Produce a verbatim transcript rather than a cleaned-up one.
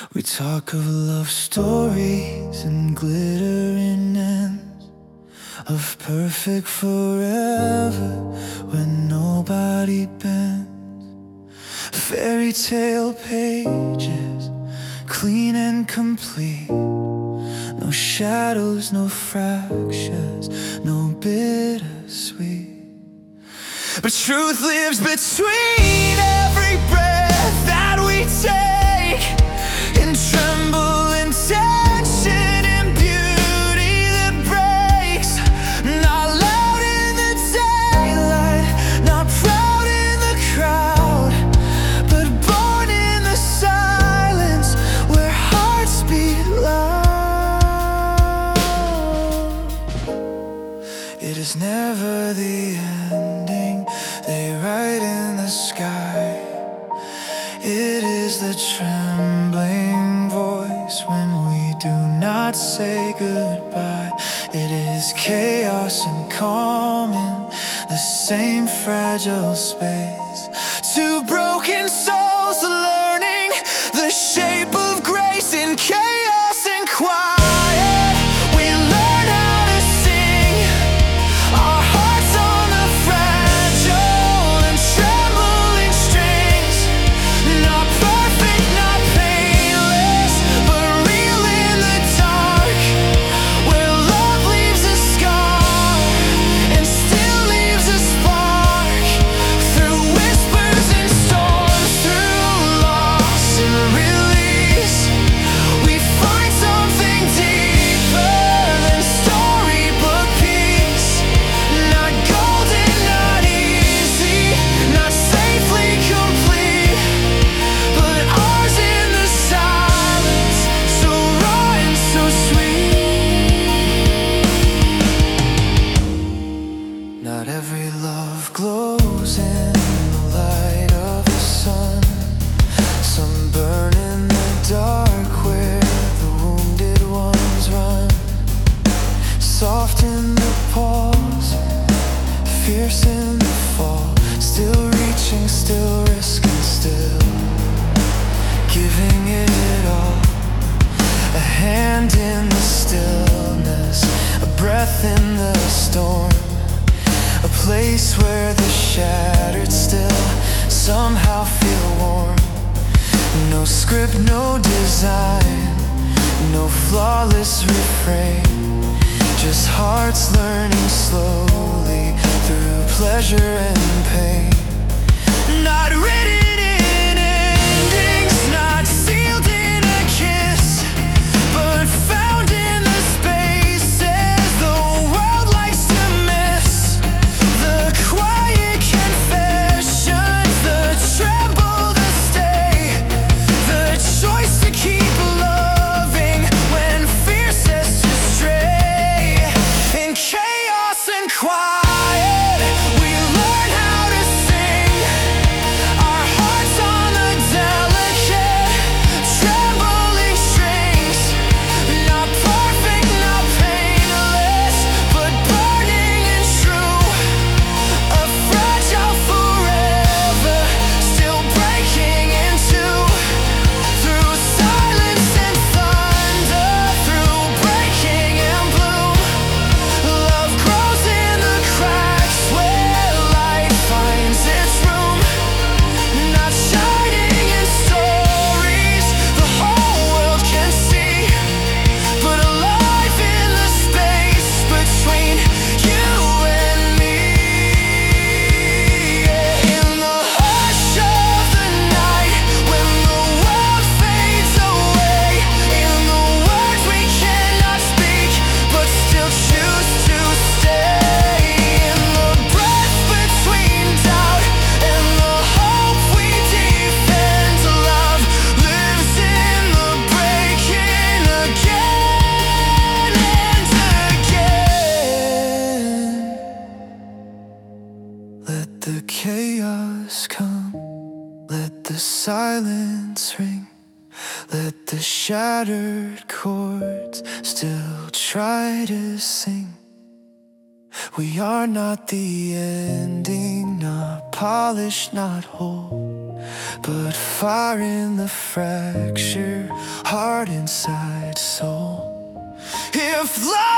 We talk of love stories and glittering ends, of perfect forever when nobody bends. Fairy tale pages, clean and complete. No shadows, no fractures, no bittersweet. But truth lives between every breath that we take, in tremble and tension and beauty that breaks. Not loud in the daylight, not proud in the crowd, but born in the silence where hearts beat loud. It is never the ending they write in the sky. It is the trembling voice when we do not say goodbye. It is chaos and calm in the same fragile space. Two broken souls learning the shape of grace in chaos and quiet. Not every love glows in the light of the sun. Some burn in the dark where the wounded ones run. Soft in the pause, fierce in the fall. Still reaching, still risking, still giving it all. A hand in the stillness, a breath in the storm. A place where the shattered still somehow feel warm. No script, no design, no flawless refrain. Just hearts learning slowly through pleasure and pain. Not written in endings, not sealed in a kiss, but found in the spaces the world likes to miss. The quiet confessions, the tremble to stay, the choice to keep loving when fear says to stray. In chaos and quiet, we learn how to sing. Our hearts on the delicate, trembling strings. Not perfect, not painless, but burning and true. A fragile forever, still breaking in two. Through silence and thunder, through breaking and bloom. Love grows in the cracks where light finds its room. Not shining in stories the whole world can see, but alive in the space between you and me. In the hush of the night, when the world fades away, in the words we cannot speak, but still choose to stay. In the breath between doubt and the hope we defend, love lives in the breaking again and again. Let the chaos come, let the silence ring, let the shattered chords still try to sing. We are not the ending, not polished, not whole, but fire in the fracture, heart inside soul. If love